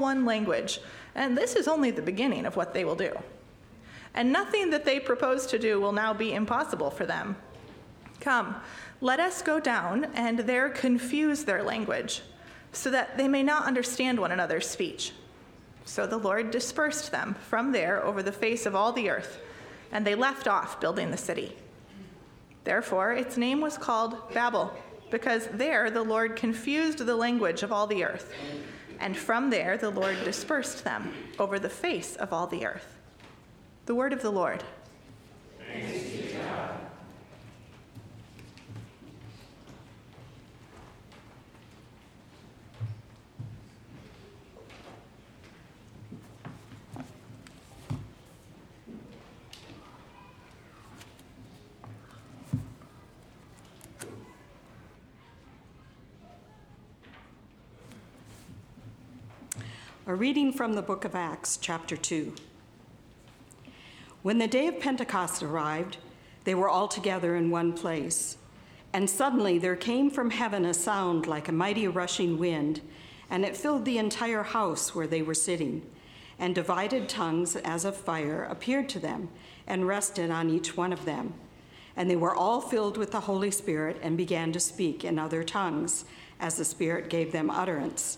one language, and this is only the beginning of what they will do. And nothing that they propose to do will now be impossible for them. Come, let us go down and there confuse their language, so that they may not understand one another's speech." So the Lord dispersed them from there over the face of all the earth, and they left off building the city. Therefore, its name was called Babel, because there the Lord confused the language of all the earth, and from there the Lord dispersed them over the face of all the earth. The word of the Lord. Thanks be to God. A reading from the book of Acts, chapter 2. When the day of Pentecost arrived, they were all together in one place. And suddenly there came from heaven a sound like a mighty rushing wind, and it filled the entire house where they were sitting. And divided tongues as of fire appeared to them and rested on each one of them. And they were all filled with the Holy Spirit and began to speak in other tongues, as the Spirit gave them utterance.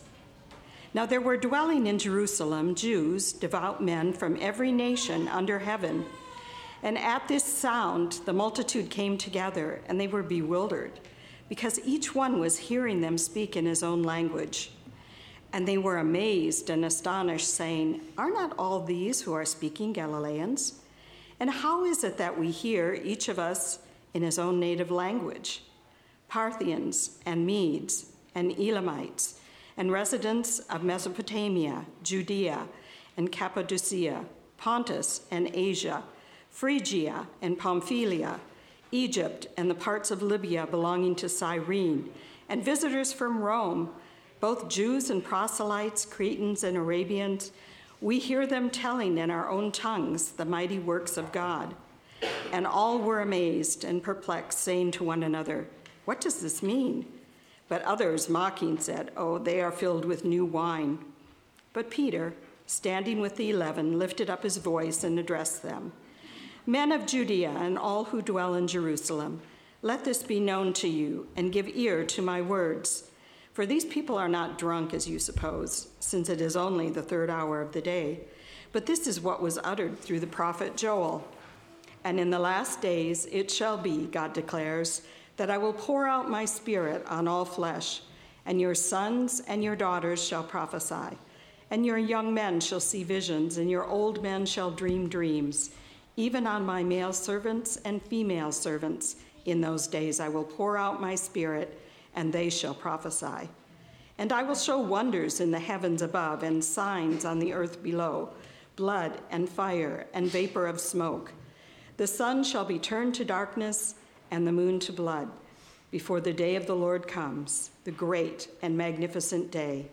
Now there were dwelling in Jerusalem Jews, devout men from every nation under heaven. And at this sound the multitude came together, and they were bewildered, because each one was hearing them speak in his own language. And they were amazed and astonished, saying, "Are not all these who are speaking Galileans? And how is it that we hear, each of us, in his own native language? Parthians and Medes and Elamites, and residents of Mesopotamia, Judea, and Cappadocia, Pontus and Asia, Phrygia and Pamphylia, Egypt and the parts of Libya belonging to Cyrene, and visitors from Rome, both Jews and proselytes, Cretans and Arabians, we hear them telling in our own tongues the mighty works of God." And all were amazed and perplexed, saying to one another, "What does this mean?" But others, mocking, said, "Oh, they are filled with new wine." But Peter, standing with the 11, lifted up his voice and addressed them. "Men of Judea and all who dwell in Jerusalem, let this be known to you, and give ear to my words. For these people are not drunk, as you suppose, since it is only the 3rd hour of the day. But this is what was uttered through the prophet Joel. And in the last days it shall be, God declares, that I will pour out my Spirit on all flesh, and your sons and your daughters shall prophesy, and your young men shall see visions, and your old men shall dream dreams. Even on my male servants and female servants in those days I will pour out my Spirit, and they shall prophesy. And I will show wonders in the heavens above and signs on the earth below, blood and fire and vapor of smoke. The sun shall be turned to darkness and the moon to blood, before the day of the Lord comes, the great and magnificent day.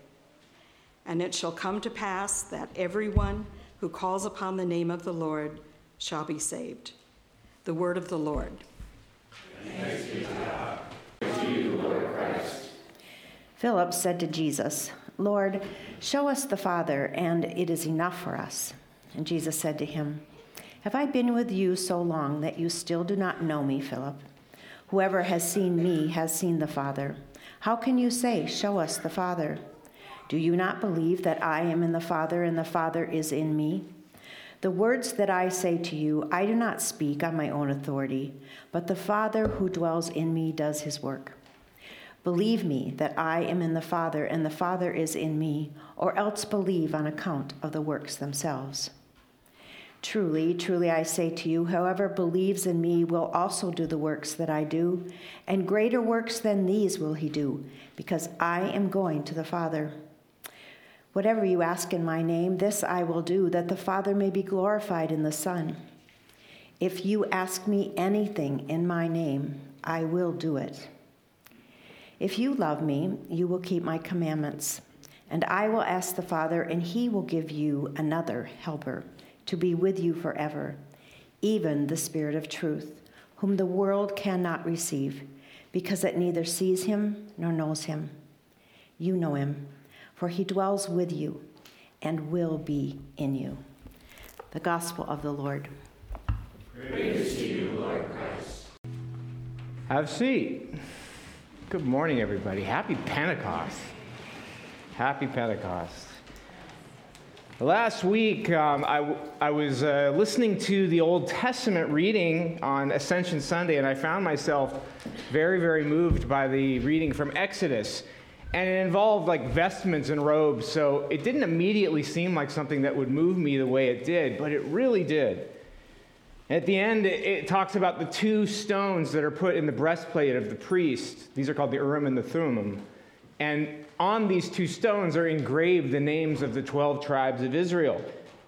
And it shall come to pass that everyone who calls upon the name of the Lord shall be saved." The word of the Lord. Thanks be to God. To you, Lord Christ. Philip said to Jesus, "Lord, show us the Father, and it is enough for us." And Jesus said to him, "Have I been with you so long that you still do not know me, Philip? Whoever has seen me has seen the Father. How can you say, 'Show us the Father'? Do you not believe that I am in the Father and the Father is in me? The words that I say to you, I do not speak on my own authority, but the Father who dwells in me does his work. Believe me that I am in the Father and the Father is in me, or else believe on account of the works themselves. Truly, truly, I say to you, whoever believes in me will also do the works that I do, and greater works than these will he do, because I am going to the Father. Whatever you ask in my name, this I will do, that the Father may be glorified in the Son. If you ask me anything in my name, I will do it. If you love me, you will keep my commandments, and I will ask the Father, and he will give you another helper to be with you forever, even the Spirit of truth, whom the world cannot receive, because it neither sees him nor knows him. You know him, for he dwells with you and will be in you. The Gospel of the Lord. Praise to you, Lord Christ. Have a seat. Good morning, everybody. Happy Pentecost. Happy Pentecost. Last week, I was listening to the Old Testament reading on Ascension Sunday, and I found myself very, very moved by the reading from Exodus. And it involved like vestments and robes, so it didn't immediately seem like something that would move me the way it did, but it really did. At the end, it talks about the two stones that are put in the breastplate of the priest. These are called the Urim and the Thummim. And on these two stones are engraved the names of the 12 tribes of Israel.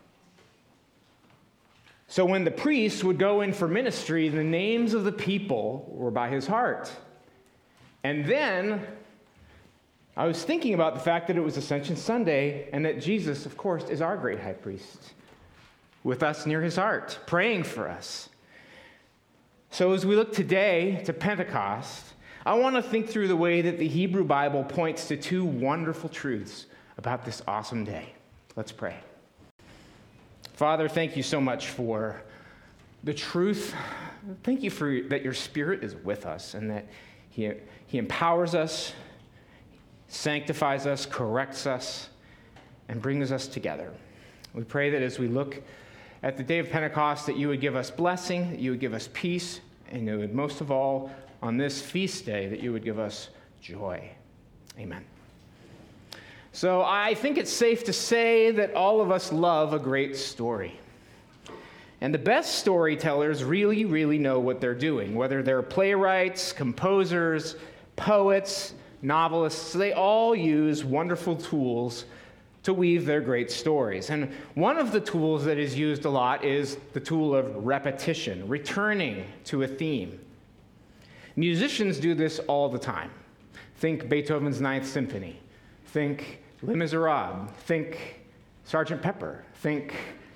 So when the priest would go in for ministry, the names of the people were by his heart. And then I was thinking about the fact that it was Ascension Sunday and that Jesus, of course, is our great high priest, with us near his heart, praying for us. So as we look today to Pentecost, I want to think through the way that the Hebrew Bible points to two wonderful truths about this awesome day. Let's pray. Father, thank you so much for the truth. Thank you for that your Spirit is with us and that he empowers us, sanctifies us, corrects us, and brings us together. We pray that as we look at the day of Pentecost, that you would give us blessing, that you would give us peace, and you would most of all, on this feast day, that you would give us joy. Amen. So I think it's safe to say that all of us love a great story. And the best storytellers really, really know what they're doing, whether they're playwrights, composers, poets, novelists. They all use wonderful tools to weave their great stories. And one of the tools that is used a lot is the tool of repetition, returning to a theme. Musicians do this all the time. Think Beethoven's Ninth Symphony. Think Les Miserables. Think Sgt. Pepper. Think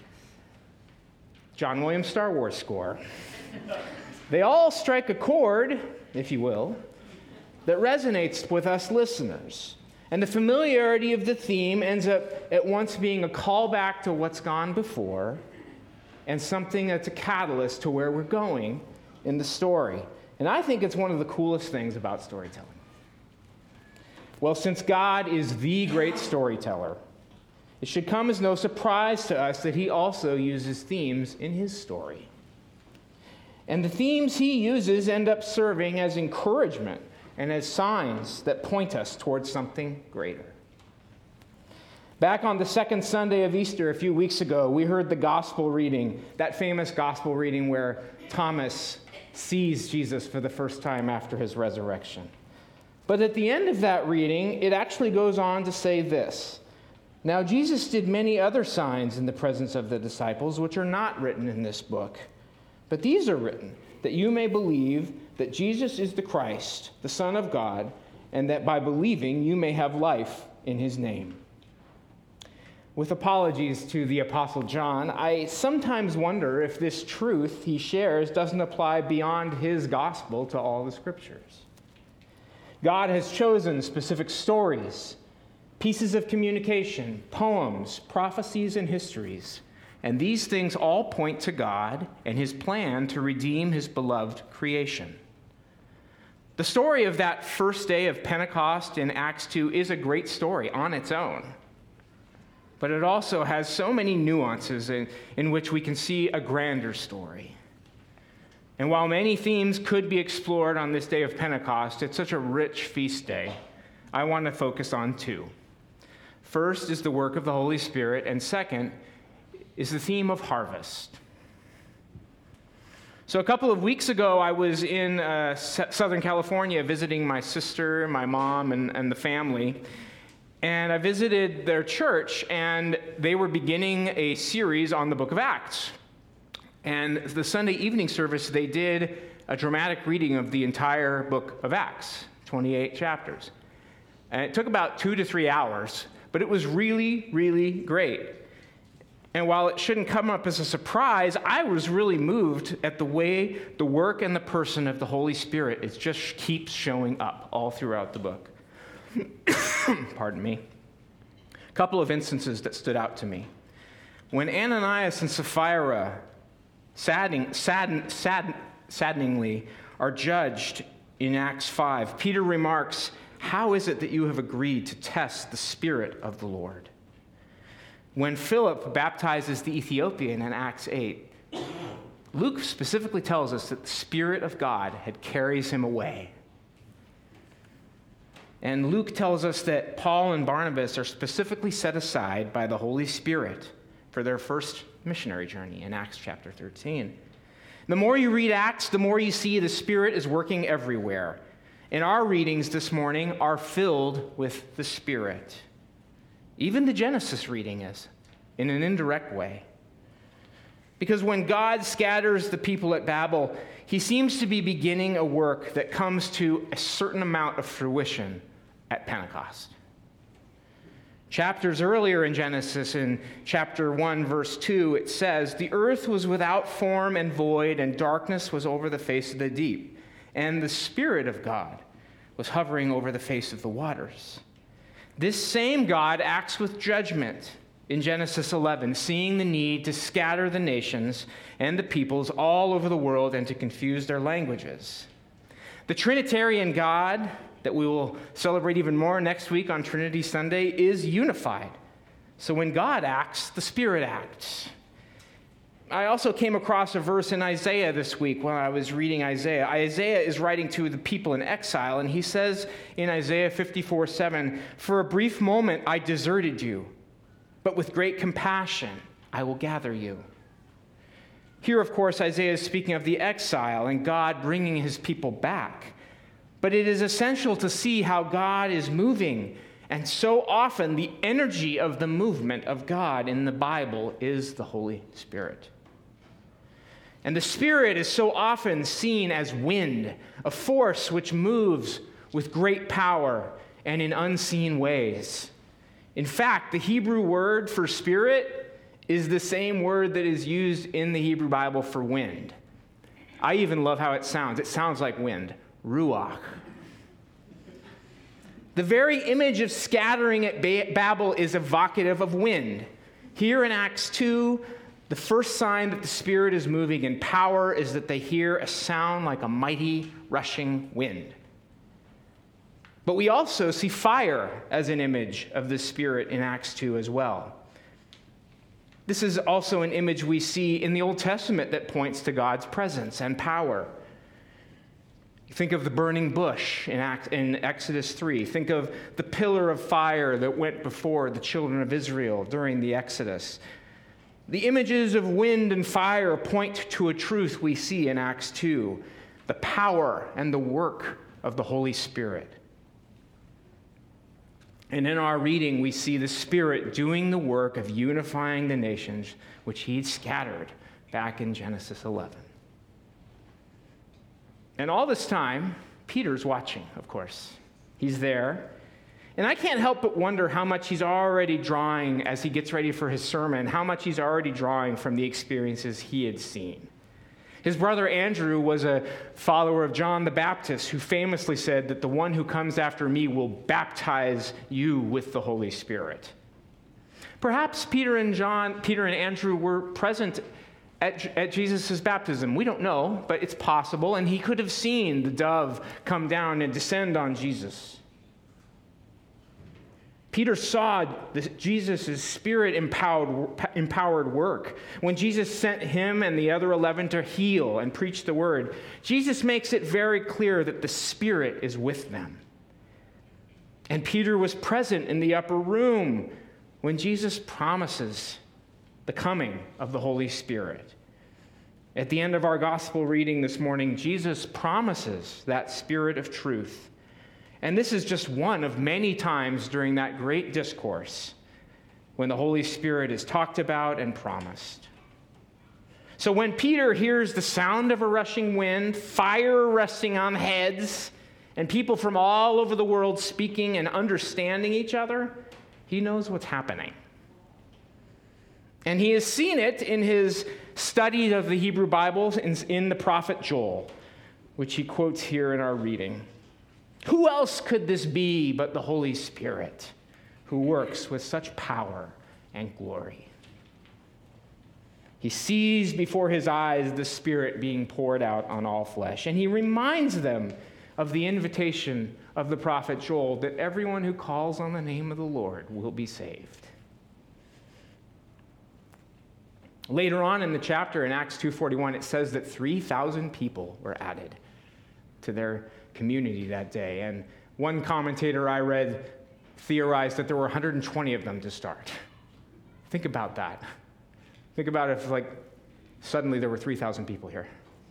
John Williams' Star Wars score. They all strike a chord, if you will, that resonates with us listeners. And the familiarity of the theme ends up at once being a callback to what's gone before and something that's a catalyst to where we're going in the story. And I think it's one of the coolest things about storytelling. Well, since God is the great storyteller, it should come as no surprise to us that he also uses themes in his story. And the themes he uses end up serving as encouragement and as signs that point us towards something greater. Back on the second Sunday of Easter a few weeks ago, we heard the gospel reading, that famous gospel reading where Thomas sees Jesus for the first time after his resurrection. But at the end of that reading, it actually goes on to say this: "Now Jesus did many other signs in the presence of the disciples, which are not written in this book. But these are written, that you may believe that Jesus is the Christ, the Son of God, and that by believing you may have life in his name." With apologies to the Apostle John, I sometimes wonder if this truth he shares doesn't apply beyond his gospel to all the scriptures. God has chosen specific stories, pieces of communication, poems, prophecies, and histories. And these things all point to God and his plan to redeem his beloved creation. The story of that first day of Pentecost in Acts 2 is a great story on its own. But it also has so many nuances in which we can see a grander story. And while many themes could be explored on this day of Pentecost, it's such a rich feast day, I want to focus on two. First is the work of the Holy Spirit, and second is the theme of harvest. So a couple of weeks ago, I was in Southern California visiting my sister, my mom, and the family. And I visited their church, and they were beginning a series on the book of Acts. And the Sunday evening service, they did a dramatic reading of the entire book of Acts, 28 chapters. And it took about 2 to 3 hours, but it was really, really great. And while it shouldn't come up as a surprise, I was really moved at the way the work and the person of the Holy Spirit, it just keeps showing up all throughout the book. Pardon me. couple of instances that stood out to me. When Ananias and Sapphira saddeningly are judged in Acts 5, Peter remarks, "How is it that you have agreed to test the Spirit of the Lord?" When Philip baptizes the Ethiopian in Acts 8, Luke specifically tells us that the Spirit of God had carries him away. And Luke tells us that Paul and Barnabas are specifically set aside by the Holy Spirit for their first missionary journey in Acts chapter 13. The more you read Acts, the more you see the Spirit is working everywhere. And our readings this morning are filled with the Spirit. Even the Genesis reading is, in an indirect way. Because when God scatters the people at Babel, he seems to be beginning a work that comes to a certain amount of fruition at Pentecost. Chapters earlier in Genesis, in chapter 1, verse 2, it says, "The earth was without form and void, and darkness was over the face of the deep. And the Spirit of God was hovering over the face of the waters." This same God acts with judgment in Genesis 11, seeing the need to scatter the nations and the peoples all over the world and to confuse their languages. The Trinitarian God that we will celebrate even more next week on Trinity Sunday is unified. So when God acts, the Spirit acts. I also came across a verse in Isaiah this week when I was reading Isaiah. Isaiah is writing to the people in exile, and he says in Isaiah 54:7, "For a brief moment I deserted you, but with great compassion I will gather you." Here, of course, Isaiah is speaking of the exile and God bringing his people back. But it is essential to see how God is moving, and so often the energy of the movement of God in the Bible is the Holy Spirit. And the Spirit is so often seen as wind, a force which moves with great power and in unseen ways. In fact, the Hebrew word for spirit is the same word that is used in the Hebrew Bible for wind. I even love how it sounds. It sounds like wind. Ruach. The very image of scattering at Babel is evocative of wind. Here in Acts 2, the first sign that the Spirit is moving in power is that they hear a sound like a mighty rushing wind. But we also see fire as an image of the Spirit in Acts 2 as well. This is also an image we see in the Old Testament that points to God's presence and power. Think of the burning bush in Exodus 3. Think of the pillar of fire that went before the children of Israel during the Exodus. The images of wind and fire point to a truth we see in Acts 2, the power and the work of the Holy Spirit. And in our reading, we see the Spirit doing the work of unifying the nations, which he'd scattered back in Genesis 11. And all this time, Peter's watching, of course. He's there. And I can't help but wonder how much he's already drawing as he gets ready for his sermon, how much he's already drawing from the experiences he had seen. His brother Andrew was a follower of John the Baptist who famously said that the one who comes after me will baptize you with the Holy Spirit. Perhaps Peter and Andrew were present at Jesus' baptism. We don't know, but it's possible, and he could have seen the dove come down and descend on Jesus. Peter saw Jesus' Spirit-empowered work. When Jesus sent him and the other 11 to heal and preach the word, Jesus makes it very clear that the Spirit is with them. And Peter was present in the upper room when Jesus promises the coming of the Holy Spirit. At the end of our gospel reading this morning, Jesus promises that Spirit of truth. And this is just one of many times during that great discourse when the Holy Spirit is talked about and promised. So when Peter hears the sound of a rushing wind, fire resting on heads, and people from all over the world speaking and understanding each other, he knows what's happening. And he has seen it in his study of the Hebrew Bible in the prophet Joel, which he quotes here in our reading. Who else could this be but the Holy Spirit? who works with such power and glory. He sees before his eyes the Spirit being poured out on all flesh, and he reminds them of the invitation of the prophet Joel that everyone who calls on the name of the Lord will be saved. Later on in the chapter, in Acts 2:41, it says that 3,000 people were added to their community that day. And one commentator I read theorized that there were 120 of them to start. Think about that. Think about if, suddenly there were 3,000 people here.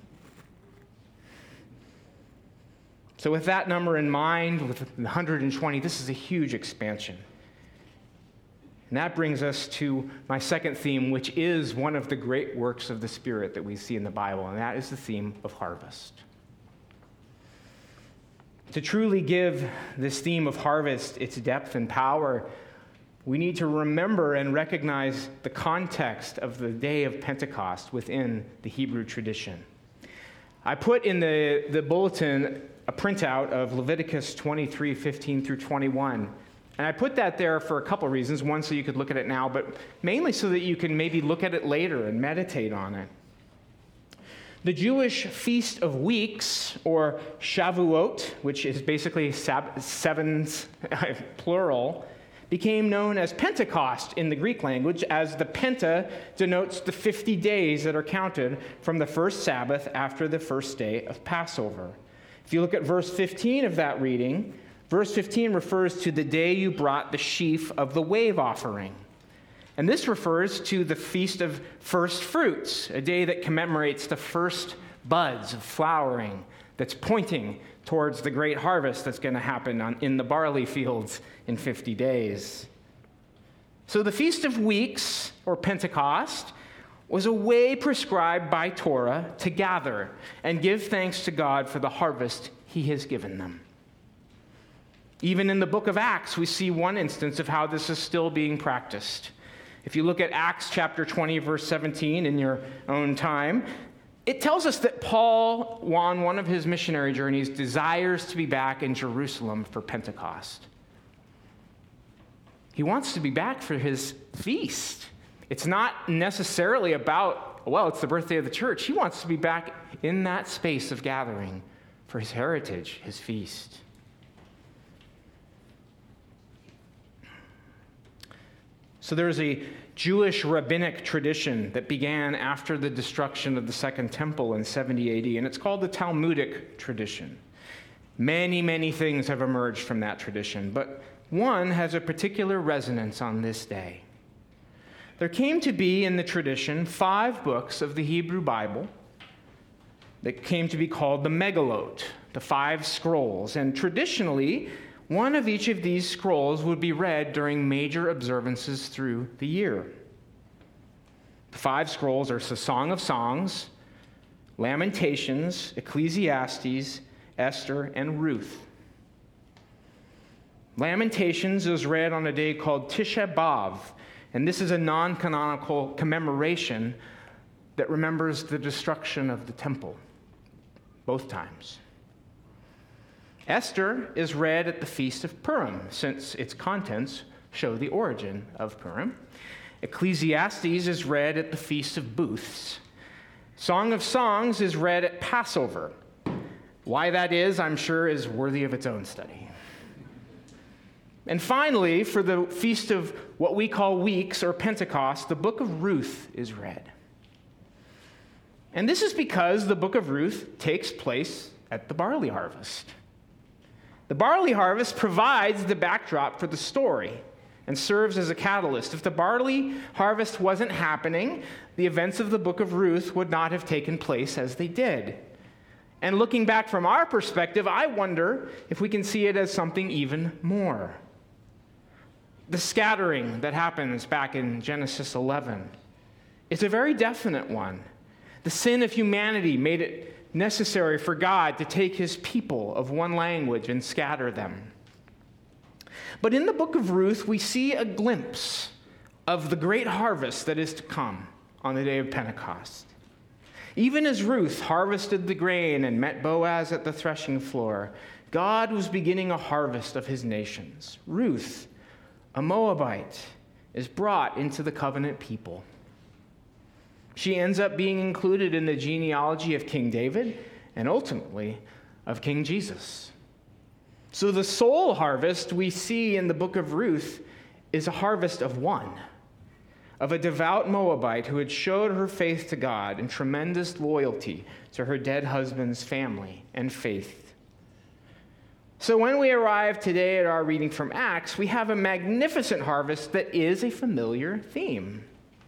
So with that number in mind, with 120, this is a huge expansion. And that brings us to my second theme, which is one of the great works of the Spirit that we see in the Bible, and that is the theme of harvest. To truly give this theme of harvest its depth and power, we need to remember and recognize the context of the day of Pentecost within the Hebrew tradition. I put in the bulletin a printout of Leviticus 23:15 through 21. And I put that there for a couple reasons. One, so you could look at it now, but mainly so that you can maybe look at it later and meditate on it. The Jewish Feast of Weeks, or Shavuot, which is basically sevens, plural, became known as Pentecost in the Greek language, as the Penta denotes the 50 days that are counted from the first Sabbath after the first day of Passover. If you look at verse 15 of that reading, verse 15 refers to the day you brought the sheaf of the wave offering. And this refers to the Feast of First Fruits, a day that commemorates the first buds of flowering that's pointing towards the great harvest that's going to happen in the barley fields in 50 days. So the Feast of Weeks, or Pentecost, was a way prescribed by Torah to gather and give thanks to God for the harvest he has given them. Even in the book of Acts, we see one instance of how this is still being practiced. If you look at Acts chapter 20, verse 17 in your own time, it tells us that Paul, on one of his missionary journeys, desires to be back in Jerusalem for Pentecost. He wants to be back for his feast. It's not necessarily about, it's the birthday of the church. He wants to be back in that space of gathering for his heritage, his feast. So there's a Jewish rabbinic tradition that began after the destruction of the Second Temple in 70 AD, and it's called the Talmudic tradition. Many, many things have emerged from that tradition, but one has a particular resonance on this day. There came to be in the tradition 5 books of the Hebrew Bible that came to be called the Megillot, the 5 scrolls, and traditionally, one of each of these scrolls would be read during major observances through the year. The 5 scrolls are the Song of Songs, Lamentations, Ecclesiastes, Esther, and Ruth. Lamentations is read on a day called Tisha B'Av, and this is a non-canonical commemoration that remembers the destruction of the temple, both times. Esther is read at the Feast of Purim, since its contents show the origin of Purim. Ecclesiastes is read at the Feast of Booths. Song of Songs is read at Passover. Why that is, I'm sure, is worthy of its own study. And finally, for the Feast of what we call Weeks, or Pentecost, the book of Ruth is read. And this is because the book of Ruth takes place at the barley harvest. The barley harvest provides the backdrop for the story and serves as a catalyst. If the barley harvest wasn't happening, the events of the book of Ruth would not have taken place as they did. And looking back from our perspective, I wonder if we can see it as something even more. The scattering that happens back in Genesis 11 is a very definite one. The sin of humanity made it necessary for God to take his people of one language and scatter them. But in the book of Ruth, we see a glimpse of the great harvest that is to come on the day of Pentecost. Even as Ruth harvested the grain and met Boaz at the threshing floor, God was beginning a harvest of his nations. Ruth, a Moabite, is brought into the covenant people. She ends up being included in the genealogy of King David and ultimately of King Jesus. So the soul harvest we see in the book of Ruth is a harvest of one, of a devout Moabite who had showed her faith to God and tremendous loyalty to her dead husband's family and faith. So when we arrive today at our reading from Acts, we have a magnificent harvest that is a familiar theme.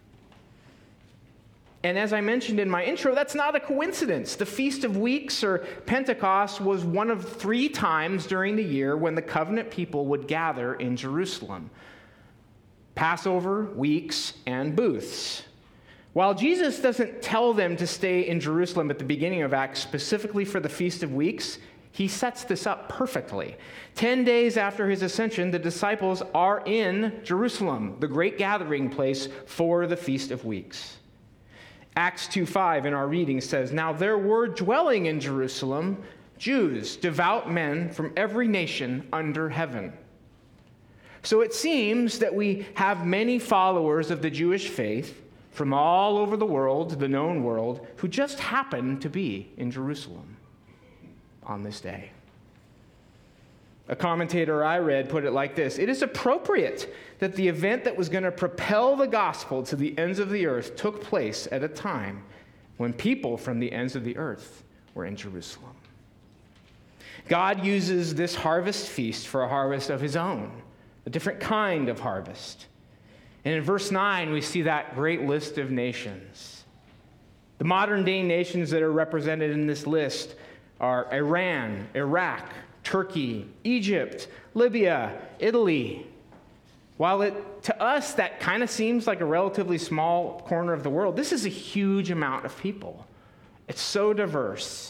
And as I mentioned in my intro, that's not a coincidence. The Feast of Weeks, or Pentecost, was one of 3 times during the year when the covenant people would gather in Jerusalem: Passover, weeks, and booths. While Jesus doesn't tell them to stay in Jerusalem at the beginning of Acts specifically for the Feast of Weeks, he sets this up perfectly. 10 days after his ascension, the disciples are in Jerusalem, the great gathering place for the Feast of Weeks. Acts 2:5 in our reading says, "Now there were dwelling in Jerusalem Jews, devout men from every nation under heaven." So it seems that we have many followers of the Jewish faith from all over the world, the known world, who just happen to be in Jerusalem on this day. A commentator I read put it like this: "It is appropriate that the event that was going to propel the gospel to the ends of the earth took place at a time when people from the ends of the earth were in Jerusalem." God uses this harvest feast for a harvest of his own, a different kind of harvest. And in verse 9, we see that great list of nations. The modern-day nations that are represented in this list are Iran, Iraq, Turkey, Egypt, Libya, Italy. While to us that kind of seems like a relatively small corner of the world, this is a huge amount of people. It's so diverse.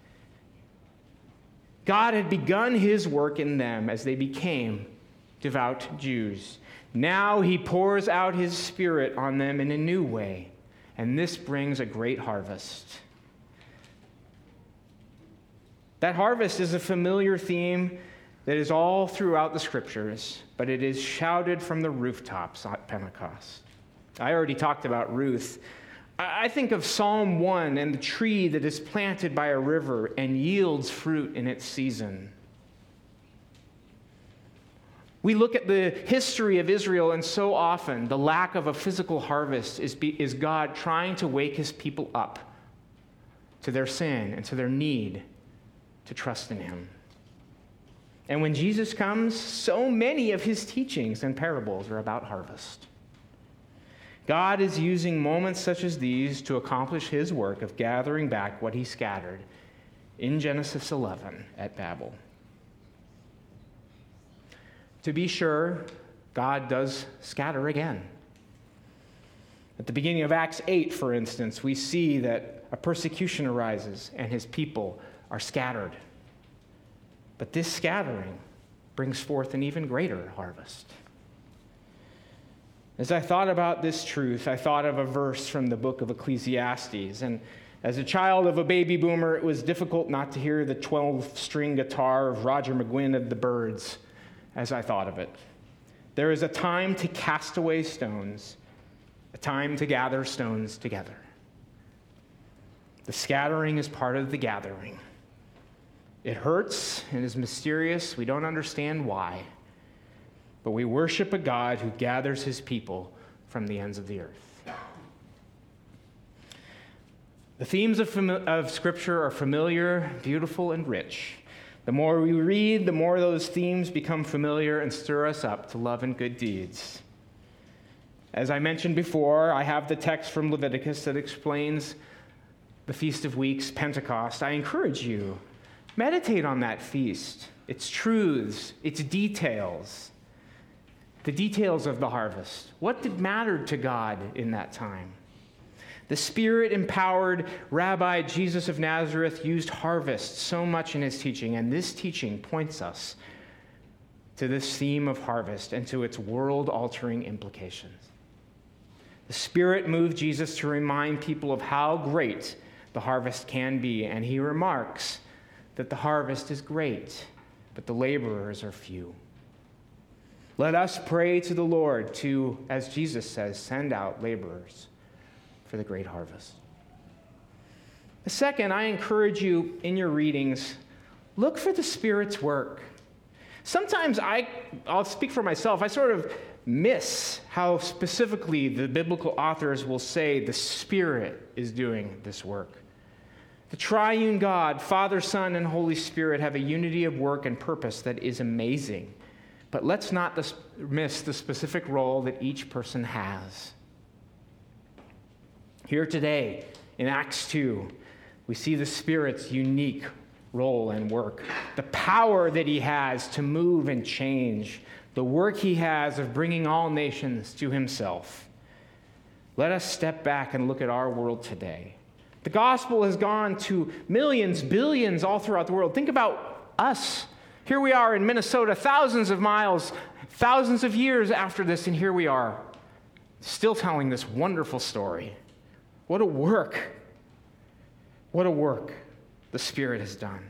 God had begun his work in them as they became devout Jews. Now he pours out his Spirit on them in a new way, and this brings a great harvest. That harvest is a familiar theme that is all throughout the Scriptures, but it is shouted from the rooftops at Pentecost. I already talked about Ruth. I think of Psalm 1 and the tree that is planted by a river and yields fruit in its season. We look at the history of Israel, and so often the lack of a physical harvest is God trying to wake his people up to their sin and to their need to trust in him. And when Jesus comes, so many of his teachings and parables are about harvest. God is using moments such as these to accomplish his work of gathering back what he scattered in Genesis 11 at Babel. To be sure, God does scatter again. At the beginning of Acts 8, for instance, we see that a persecution arises and his people are scattered. But this scattering brings forth an even greater harvest. As I thought about this truth, I thought of a verse from the book of Ecclesiastes. And as a child of a baby boomer, it was difficult not to hear the 12-string guitar of Roger McGuinn of the Byrds as I thought of it. There is a time to cast away stones, a time to gather stones together. The scattering is part of the gathering. It hurts and is mysterious. We don't understand why. But we worship a God who gathers his people from the ends of the earth. The themes of Scripture are familiar, beautiful, and rich. The more we read, the more those themes become familiar and stir us up to love and good deeds. As I mentioned before, I have the text from Leviticus that explains the Feast of Weeks, Pentecost. I encourage you, meditate on that feast, its truths, its details, the details of the harvest. What did matter to God in that time? The Spirit-empowered Rabbi Jesus of Nazareth used harvest so much in his teaching, and this teaching points us to this theme of harvest and to its world-altering implications. The Spirit moved Jesus to remind people of how great the harvest can be, and he remarks that the harvest is great, but the laborers are few. Let us pray to the Lord to, as Jesus says, send out laborers for the great harvest. The second, I encourage you in your readings, look for the Spirit's work. Sometimes I'll speak for myself, I sort of miss how specifically the biblical authors will say the Spirit is doing this work. The triune God, Father, Son, and Holy Spirit have a unity of work and purpose that is amazing. But let's not miss the specific role that each person has. Here today, in Acts 2, we see the Spirit's unique role and work, the power that he has to move and change, the work he has of bringing all nations to himself. Let us step back and look at our world today. The gospel has gone to millions, billions all throughout the world. Think about us. Here we are in Minnesota, thousands of miles, thousands of years after this, and here we are, still telling this wonderful story. What a work. What a work the Spirit has done.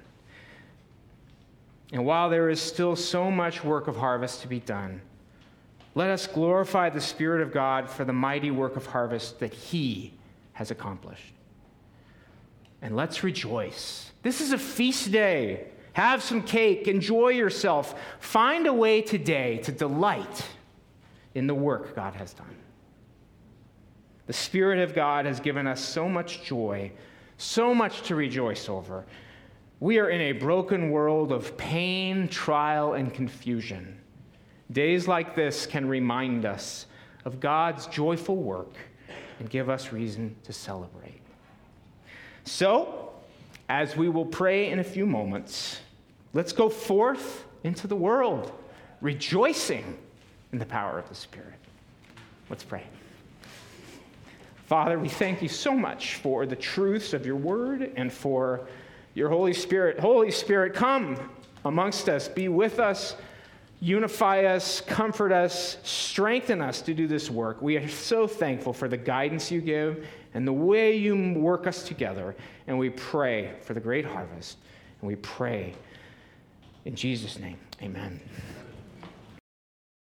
And while there is still so much work of harvest to be done, let us glorify the Spirit of God for the mighty work of harvest that he has accomplished. And let's rejoice. This is a feast day. Have some cake, enjoy yourself. Find a way today to delight in the work God has done. The Spirit of God has given us so much joy, so much to rejoice over. We are in a broken world of pain, trial, and confusion. Days like this can remind us of God's joyful work and give us reason to celebrate. So, as we will pray in a few moments, let's go forth into the world, rejoicing in the power of the Spirit. Let's pray. Father, we thank you so much for the truths of your word and for your Holy Spirit. Holy Spirit, come amongst us, be with us, unify us, comfort us, strengthen us to do this work. We are so thankful for the guidance you give and the way you work us together. And we pray for the great harvest. And we pray in Jesus' name, amen.